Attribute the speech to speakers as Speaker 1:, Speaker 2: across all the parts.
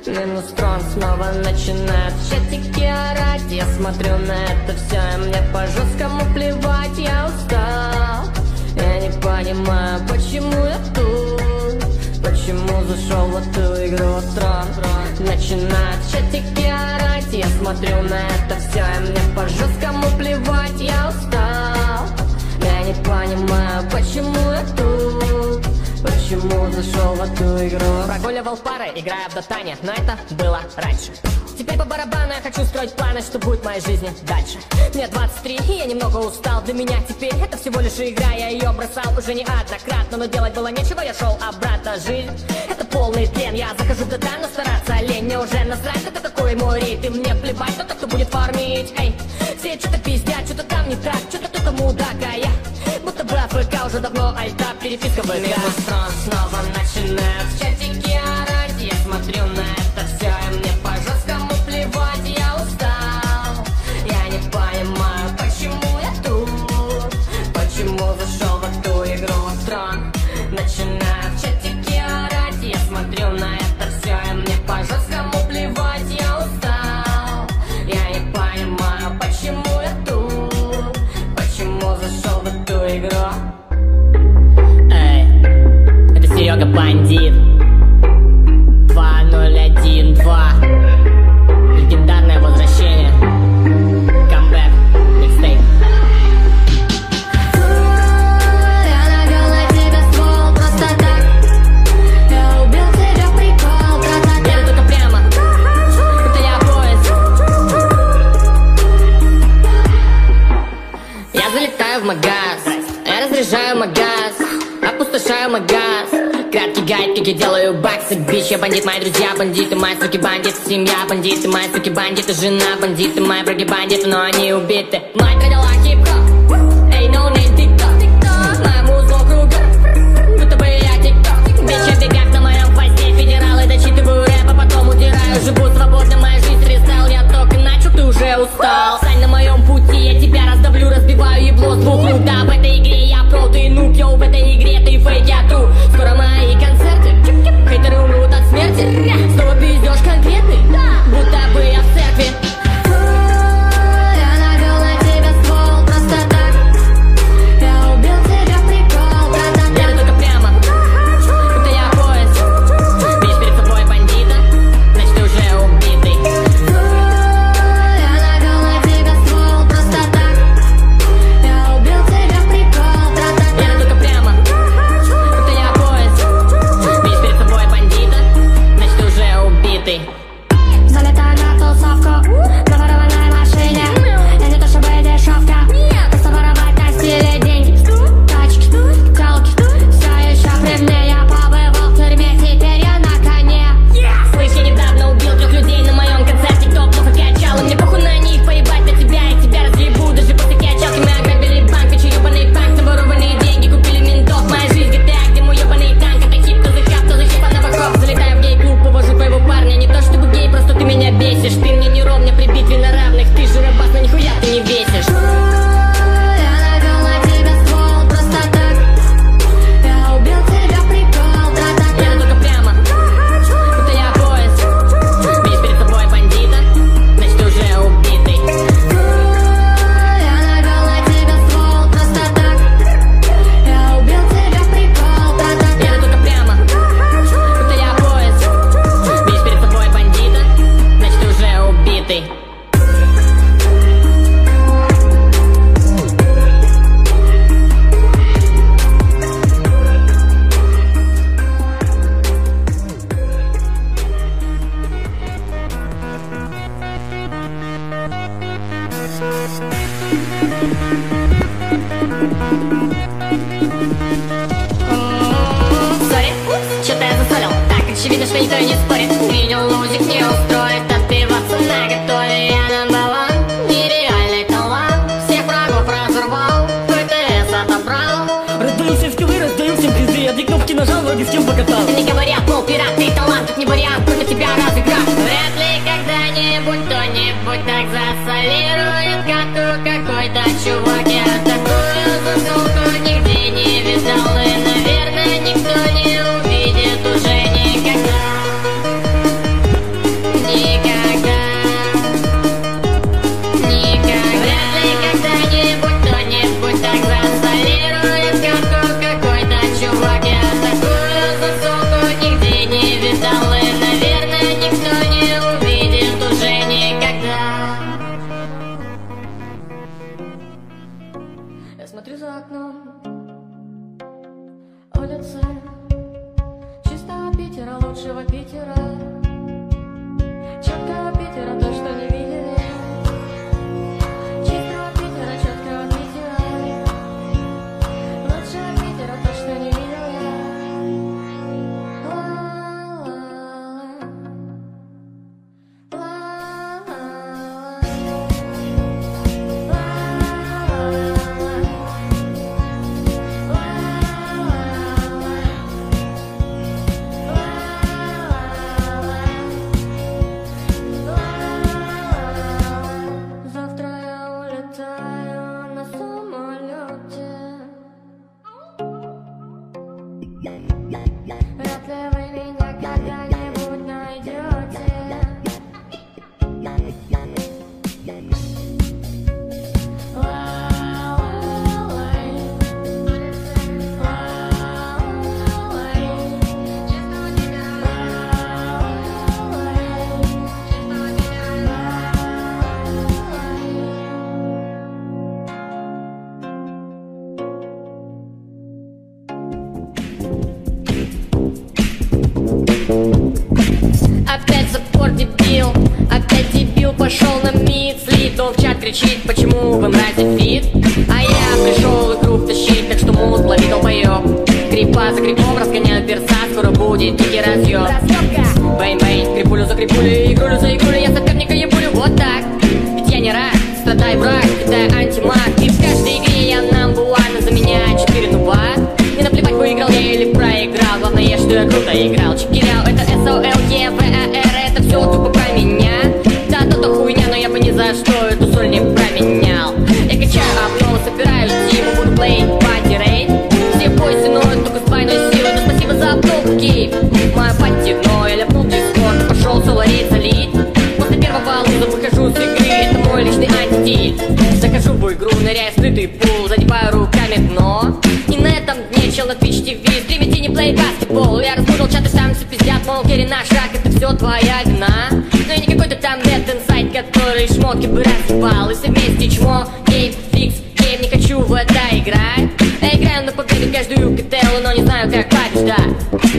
Speaker 1: Минус трон снова начинает в чатике орать. Я смотрю на это все, и мне по-жесткому плевать. Я устал, я не понимаю, почему я тут, почему зашел в эту игру трон. Начинает в чатике орать. Я смотрю на это все, и мне по-жесткому плевать. Я устал, я не понимаю, почему я тут, почему зашел в эту игру. Прогуливал пары, играя в дотане, но это было раньше. Теперь по барабану я хочу строить планы, что будет в моей жизни дальше. Мне 23, и я немного устал. Для меня теперь это всего лишь игра. Я ее бросал уже неоднократно, но делать было нечего, я шел обратно. Жизнь — это полный тлен. Я захожу в дотан, но стараться лень. Мне уже насрать, это какой мой ритм. Мне плевать, кто-то, кто будет фармить. Эй, все что-то пиздят, что-то там не так, что-то кто-то мудак, а я будто бы АФК уже давно, альта, переписка ВК. Минус трон снова начинает в чатике орать. Я смотрю на это все, и мне по-жесткому плевать. Я устал, я не понимаю, почему я тут, почему зашел в эту игру трон. Начинает в чатике орать. Я смотрю на это все, и мне по-жесткому плевать. Я устал, я не понимаю, почему я тут, почему зашел в эту игру. Эй, это Серега Бандит 2012. Легендарное возвращение. Камбэк, микстейп.
Speaker 2: Я навел на тебя ствол просто так. Я убил тебя в прикол, братан.
Speaker 1: Я только прямо, это я поезд. Я залетаю в магаз, я разряжаю магаз, опустошаю магаз. Краткий гайд, как я делаю баксы. Бич, я бандит, мои друзья бандиты, мои суки бандиты, семья бандиты, мои суки бандиты, жена бандиты, мои враги бандиты, но они убиты. Мать родила хип-хоп, эй, no name, тик-ток, моя музло кругом, будто бы я тик-ток. Бич, я бегак на моем хвосте, федералы, дочитываю рэп, а потом удираю. Живу свободно, моя жизнь фристайл, я только начал, ты уже устал. Стань на моем пути, я тебя раздавлю, разбиваю ебло с двух рук. Да, в этой игре я про, ты нуб, йоу, в этой игре ты фейк, я тру. Скоро мои концерты, хейтеры умрут от смерти. Снова пиздёж конкретный, будто бы я в церкви.
Speaker 2: Я навел на тебя ствол просто так. Я убил тебя в прикол, братан.
Speaker 1: Я только прямо, будто я поезд. Видишь перед собой бандита, значит ты уже убитый.
Speaker 2: Я навел на тебя ствол просто так. Я убил тебя в прикол, братан.
Speaker 1: Я только прямо, будто я поезд. Видишь перед собой бандита, значит ты уже убитый.
Speaker 2: Залетаю на тусовку на ворованной машине. Я не то чтобы дешевка, просто воровать на стиле деньги. Тачки, телки, все еще при мне. Я побывал в тюрьме, теперь я на коне.
Speaker 1: Слышь, я недавно убил 3 людей на моем концерте, кто плохо качал. И мне похуй на них, поебать на тебя, и тебя разъебу. Даже после качалки мы ограбили банк, вечер ебаный панк, на ворованные деньги купили ментов. Моя жизнь GTA, где мой ебаный танк. Это хип, кто за хап, кто за хип, а новокоп. Залетаю в гей-клуб, повожу твоего парня. Не то чтобы гей, просто ты меня бесишь. Ты мне не ровня при битве на равных. Ты же рабас, но нихуя ты не весишь.
Speaker 2: Я навел на тебя ствол просто так. Я убил тебя в прикол, братан.
Speaker 1: Я только прямо, будто я поезд. Видишь перед собой бандита, значит ты уже убитый.
Speaker 2: Я навел на тебя ствол просто так. Я убил тебя в прикол, братан.
Speaker 1: Я только прямо, будто я поезд. Видишь перед собой бандита, значит ты уже убитый. Сори, что-то я засолил. Так очевидно, что никто и не спорит. Видел, лузик не устроит отбиваться на готове. Я number one, нереальный талант. Всех врагов разорвал, ПТС отобрал.
Speaker 3: Раздаю всем скиллы, раздаю всем призы. Я две кнопки нажал, ноги всем покатал.
Speaker 1: Не говорят, мол, пират, ты талант, тут не вариант, против тебя разыграть. Вряд ли когда-нибудь кто-нибудь так засолирует кату какой-то чувак. Я такую засылку нигде не видал, и, наверное, никто не увидит уже никогда. чистого Питера, четкого Питера, то, что не видели. Чистого Питера, четкого Питера, лучшего Питера, то, что не видел я. Завтра я улетаю на самолете. Вряд ли вы меня когда-нибудь найдете. Опять запор дебил, опять дебил пошел на мид. Слитал в чат, кричит, почему вы мрази фит. А я пришел игру втащить, так что мут лови долбоёб. Крипа за крипом разгоняют перса, скоро будет дикий разъёб. Бэйн-бэйн, крипулю за крипулей, игрулю за игрулей, я соперника ебулю вот так. Ведь я не рад, страдай враг, кидай антимаг. И в каждой игре я намбуана, заменяю 4 нуба. И наплевать, выиграл я или проиграл, главное, что я круто играл. Чекирял, это SOLEVAR, это все тупо про меня. Да, то-то хуйня, но я бы ни за что эту соль не променял. Я качаю обнову, собираю тиму, буду плеить пати рейд. Все бойсы ноют только с двойной силой, но спасибо за обнову, гейм. Мою пати, но я ляпнул дискорд, пошел соло рейд залить. После первого луза выхожу с игры, это мой личный антистиль. Захожу в игру, ныряю в скрытый пул, задеваю руками дно. И на этом дне чел на Twitch TV стримит тини-плей баскетбол. Я разбудил чаты, там все пиздят, мол, Керри наш шаг, это все твоя вина. Но я не какой-то там Dead Inside, который шмотки бы рассыпал. И все вместе чмо, гейм, фикс, гейм, не хочу в это играть. Я играю на победу каждую кателлу, но не знаю, как побеждать.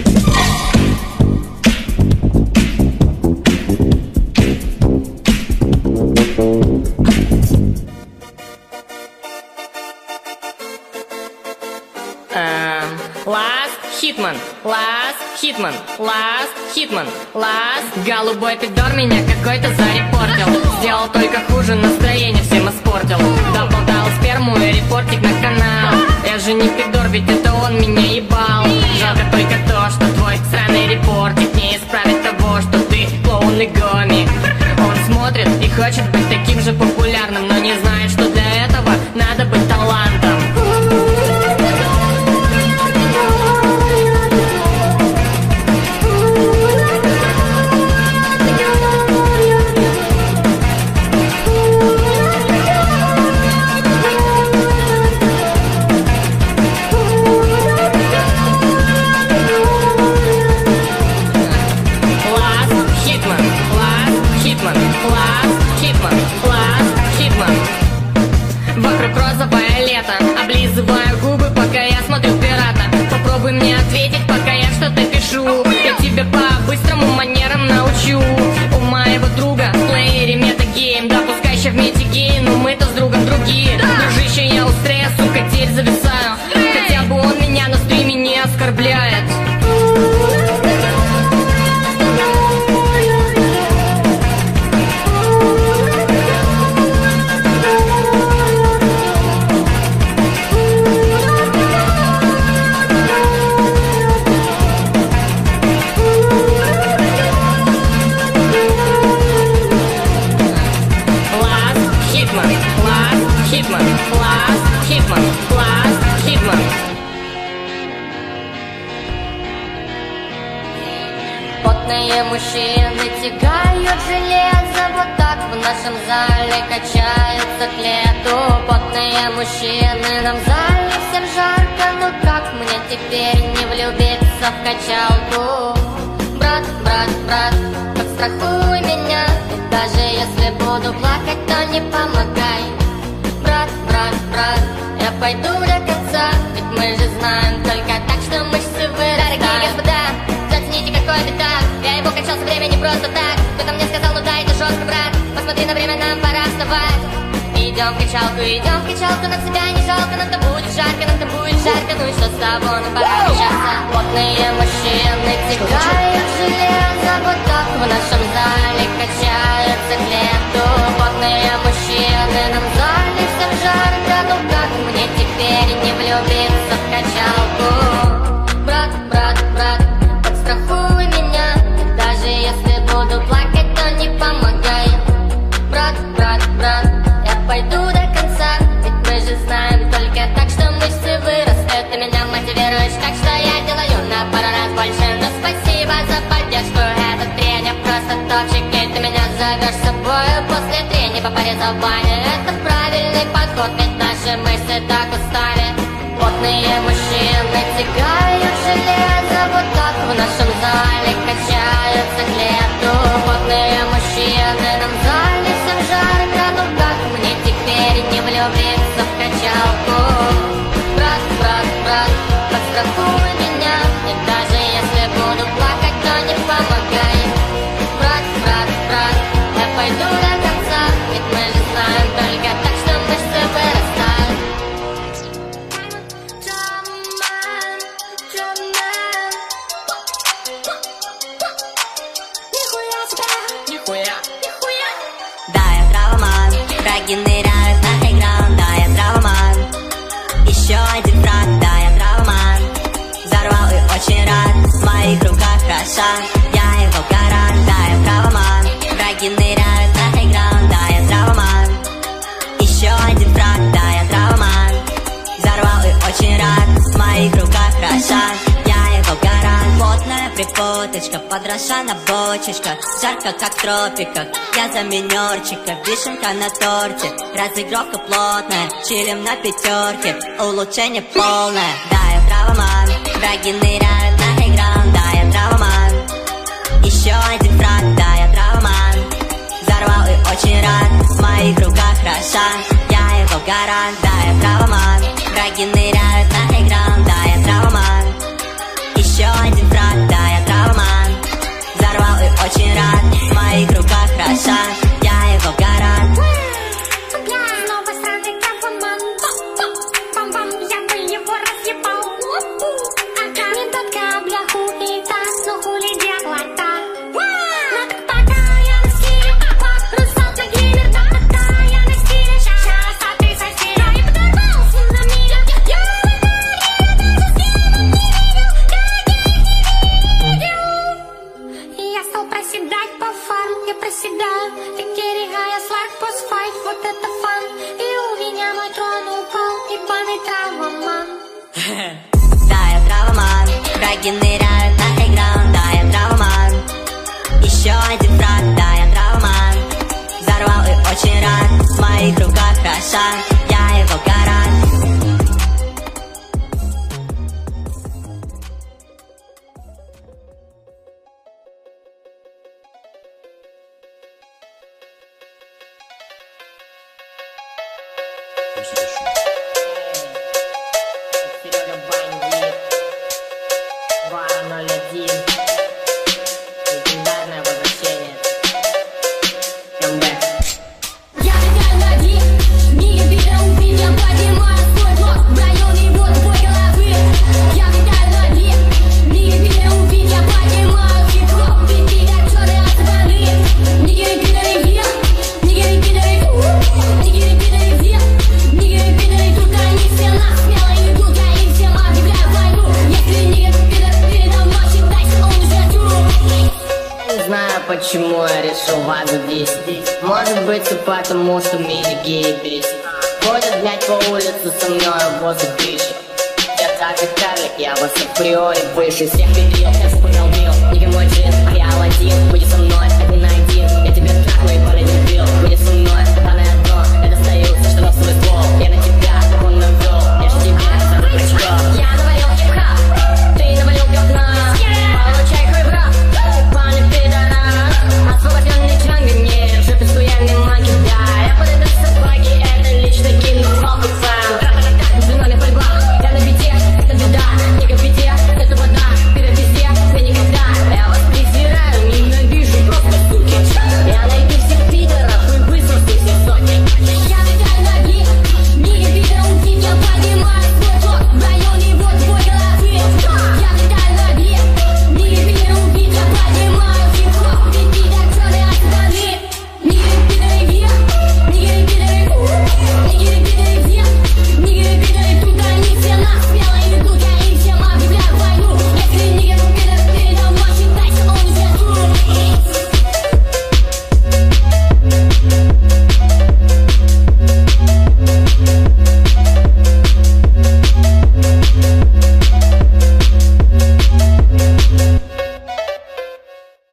Speaker 1: Last Hitman. Голубой пидор меня какой-то зарепортил. Сделал только хуже, настроение всем испортил. Доболтал сперму и репортик на канал. Я же не пидор, ведь это он меня ебал. Жалко только то, что твой сраный репортик не исправит того, что ты клоун и гомик. Он смотрит и хочет быть таким же популярным, но не знает, что для этого надо быть талантом. Вокруг розовое лето, облизываю губы, пока я смотрю пирата. Попробуй мне ответить, пока я что-то пишу. Я тебя по-быстрому манерам научу. У моего друга в плеере метагейм. Да пускай еще в метагейм, но мы-то с другом другие. Дружище, я у стресс, сука, теперь зависаю. Хотя бы он меня на стриме не оскорбляет. Потные мужчины тягают железо, вот так в нашем зале качаются к лету. Потные мужчины, нам в зале всем жарко, но как мне теперь не влюбиться в качалку? Брат, брат, брат, подстрахуй меня, и даже если буду плакать, то не помогай. Брат, брат, брат, я пойду до конца, ведь мы же знаем только так, что мышцы вырастают. Дорогие господа, зацените, какой беда.
Speaker 2: легко качался время не просто так. Кто-то мне сказал, ну да, это жестко, брат. Посмотри на время, нам пора вставать. Идем в качалку, нам себя не жалко. Нам-то будет жарко, ну и что с тобой, ну пора мешаться. Потные мужчины тягают железо, вот так в нашем зале качаются к лету. Потные мужчины, нам в зале всем жарко, ну как мне теперь не влюбиться в качалку? Брат, подстрахуй меня, даже если буду плакать, то не помогай. Брат, я пойду до конца, ведь мы же знаем только так, что мышцы вырастут. Ты меня мотивируешь, так что я делаю на пару раз больше. Но спасибо за поддержку, этот тренер просто топчик. И ты меня зовешь с собой после трения по паре за бане. Это правильный подход, ведь наши мышцы так устали. Потные мужчины тягают железо, вот так в нашем зале качаются к лету. Потные мужчины, нам в зале всем жарко, ну как мне теперь не влюбиться в качалку? Брат, подстрахуй меня, и даже если буду плакать, то не помогай. Брат, я пойду до конца, ведь мы же знаем только так, что мышцы вырастают.
Speaker 4: Да, я травман, враги ныряют на хайграунд. Да, я травман, еще один брат. Да, я травман, взорвал и очень рад. В моих руках Рошан, я его гарант. Да, я травман, враги ныряют на хайграунд. Да, я травман, еще один брат. Да, я травман, взорвал и очень рад. В моих руках Рошан, я его гарант. Плотная припуточка, под Рошана бочечка. Жарко, как в тропиках, я за минерчика. Вишенка на торте, разыгровка плотная. Чилим на пятерке, улучшение полное. Да, я травман, враги ныряют на хайграунд. Да, я травман, еще один брат. Да, я травман, взорвал и очень рад. В моих руках Рошан, я его гарант. Да, я травман, враги ныряют на хайграунд. Да, я травман, еще один брат. Да, я травман, взорвал и очень рад. В моих руках Рошан, я его гарант.
Speaker 2: Снова сраный кафеман. Бам-бам, я бы его разъебал. Ага, не только бляху и таз, но хули делать-то? Но так пока я на стиле, русалка геймер, да, пока я на стиле. Сейчас, а ты со стиля и подорвался на меня. Я я стал проседать по фан, я проседаю. Ты керигая слайд, постфайт, вот это фан. И у меня мой трон упал, ебаный травман.
Speaker 4: Да, я травман, враги ныряют на хайграунд. Да, я травман, еще один брат. Да, я травман, взорвал и очень рад. В моих руках Рошан, я его гарант.
Speaker 1: Серега Бандит 201. Легендарное возвращение. Камбэк.
Speaker 2: Я реально один, мир беру меня, поднимаю свой блок. В районе вот твой головы. Я реально один, мир беру меня, поднимаю хип-хоп. Ведь меня черные отвали. Нигеры, пидоры, вверх, нигеры, пидоры, нигеры, пидоры, вверх, нигеры, пидоры, тут они все нас смело идут. Я им всем объявляю войну. Если нигер, пидор, передо мной считайся, он уже тюрьму.
Speaker 1: Не знаю, почему я решил вас здесь. Может быть, и потому, что меня геи бесит. Ходят, блядь, по улице со мной возле дышит. Я так и карлик, я вас априори выше всех перил. Я вспомнил бил, не мой джин, а я Аладдин. Будь со мной, один на один. Я тебе трахну и полетел. Будь со мной, паны одно. Я достаю все, что в свой ствол. Я на тебя, он навел. Я же тебе запрещал. Я навалил хип-хап, ты навалил говна. Получай хуй в рот, паны пидора. Освобожденный чанга, не жопе стоянный манки, да. Я подойду к собаке, это лично кину волку фан. Взглянули пальба, я на бите, это беда. Не в беде, это вода, пидор везде, ты никогда. Я вас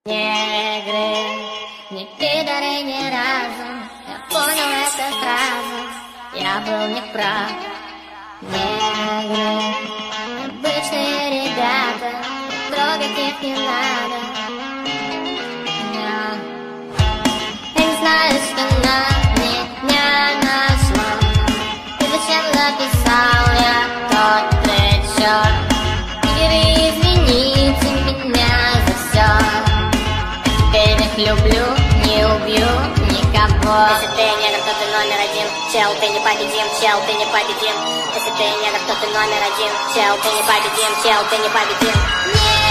Speaker 2: Негры, не пидоры ни разу, я понял это сразу, я был неправ. Негры, обычные ребята, трогать их не надо. Я не знаю, что на меня нашло. Ты зачем написал, я тот черт. Игорь, извините меня за все. Теперь их люблю, не убью никого. Если ты негр, то ты номер один. Чел, ты непобедим, чел, ты непобедим. Если ты негр, то ты номер один. Чел, ты непобедим, чел, ты непобедим.